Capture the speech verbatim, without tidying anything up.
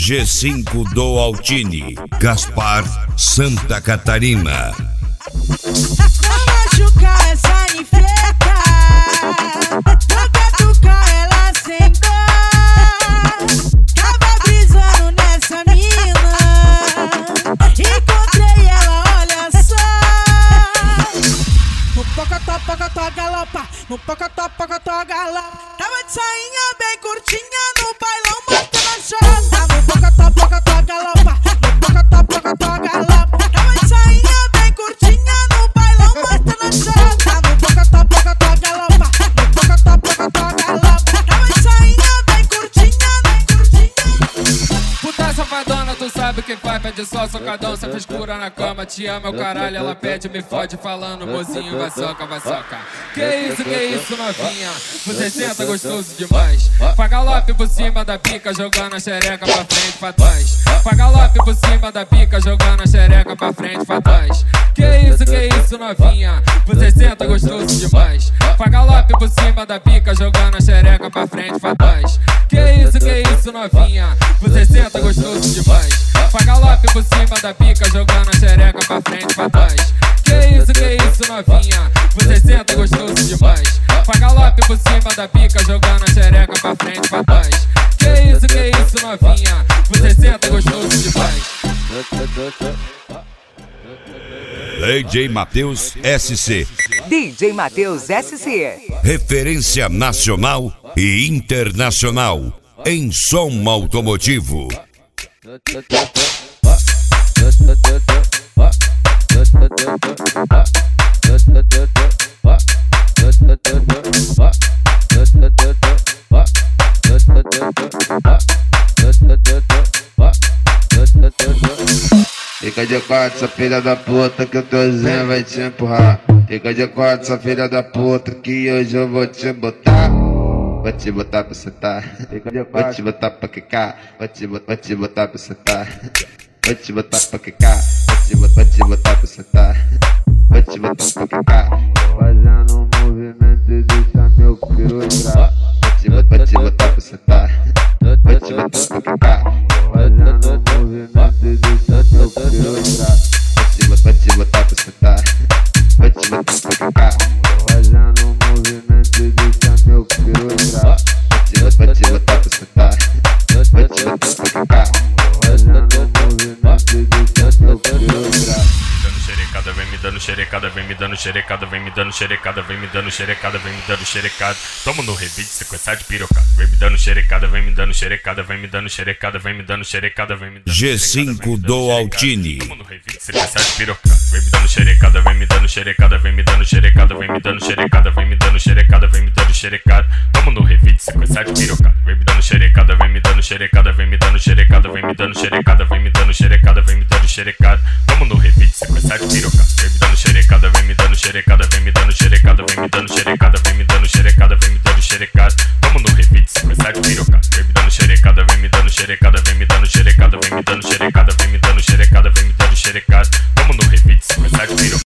G cinco do Altini, Gaspar, Santa Catarina. Pra machucar essa ninfeta, pra catucar ela sem dó. Tava brisando nessa mina, encontrei ela, olha só. No pocotó, pocotó, galopa, no pocotó, pocotó, galopa. Tava de sainha bem curtinha no bailão, mostrando a chota. No pocotó, pocotó, galopa, no pocotó, pocotó, galopa. Tava de sainha bem curtinha no bailão, mostrando a chota. No pocotó, pocotó, galopa, no pocotó, pocotó, galopa. Tava de sainha bem curtinha, bem curtinha. Puta safadona, tu sabe o que faz, pede só socadão, cê frescura na cama, te ama o caralho, ela pede, me fode falando, mozinho, vai soca, vai soca. Que isso, que isso, novinha, você senta gostoso demais. Faz galope por cima da pica, jogando a xereca pra frente, pra trás. Faz galope por cima da pica, jogando a xereca pra frente, pra trás. Que isso, que isso, novinha, você senta gostoso demais. Faz galope por cima da pica, jogando a xereca pra frente, pra trás. Que isso, que isso, novinha, você senta gostoso demais. Faz galope por cima da pica, jogando a xereca pra frente, pra trás. Que isso, que isso, novinha, você senta gostoso demais. Faz galope por cima da pica, jogando a xereca pra frente, pra trás. Que isso, que isso, novinha, você senta gostoso demais. D J Matheus S C. D J Matheus S C. Referência nacional e internacional em som automotivo. Fica de quatro, essa filha da puta, que o teuzinho vai te empurrar. Fica de quatro, essa filha da puta, que hoje eu vou te botar. Vou te botar pra sentar, vou te botar pra quicar, vou te, vou te botar pra sentar, vou te botar pra quicar, vou te, vou te botar pra sentar, vou te botar pra quicar. Fazendo um movimento e deixa meu peru entrar. Vou te, vou te botar pra sentar, vou te botar pra quicar. Fazendo um movimento e deixa meu peru entrar. Vou te, vou te botar pra sentar, vou te botar pra quicar. Fazendo um movimento e deixa meu peru entrar. Vou te botar pra sentar, vou te botar pra quicar. Fazendo um movimento e deixa meu peru entrar. Xerecada, vem me dando xerecada, vem me dando xerecada, vem me dando xerecada, vem me dando xerecada, vem me dando xerecada. Tamo no revide, sequenciado de pirocada. Vem me dando xerecada, vem me dando xerecada, vem me dando xerecada, vem me dando xerecada, vem me dando G cinco do Altini. Tamo no revide, sequenciado de pirocada. Vem me dando xerecada, vem me dando xerecada, vem me dando xerecada, vem me dando xerecada, vem me dando xerecada, vem me dando xerecada. Tamo no revide, sequenciado de pirocada. Vem me dando xerecada, vem me dando xerecada, vem me dando xerecada, vem me dando xerecada, vem me dando xerecada, vem me dando xerecada. Tamo no revide, sequenciado de pirocada. Vem me dando xerecada, vem me dando xerecada, vem me dando xerecada, vem me dando xerecada, vem me dando xerecada, vem me dando xerecada. Tamo no revide, sequenciado de pirocada.